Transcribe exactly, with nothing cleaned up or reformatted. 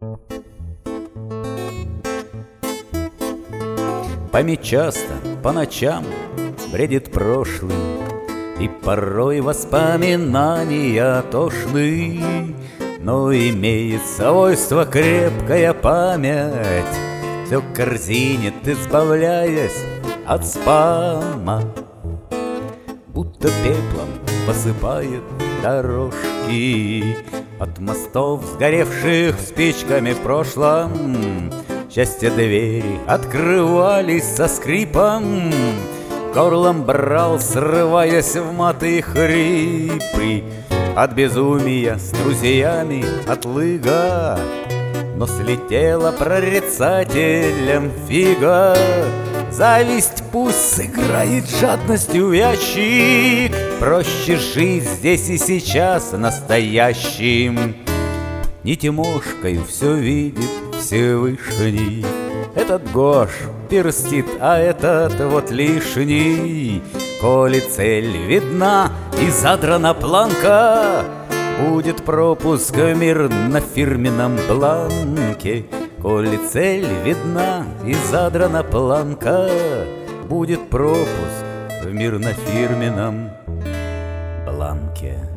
Память часто по ночам бредит прошлым, и порой воспоминания тошны. Но имеет свойство крепкая память, все корзинит, избавляясь от спама. Будто пеплом посыпает дорожки от мостов, сгоревших спичками в прошлом. Счастье двери открывались со скрипом, горлом брал, срываясь в маты и хрипы. От безумия с друзьями отлыга, но слетела прорицателем фига. Зависть пусть сыграет жадностью в ящик, проще жить здесь и сейчас настоящим. Не Тимошкою все видит Всевышний, этот Гош перстит, а этот вот лишний. Коли цель видна и задрана планка, будет пропуск в мир на фирменном бланке. Коли цель видна и задрана планка, будет пропуск в мир на фирменном бланке.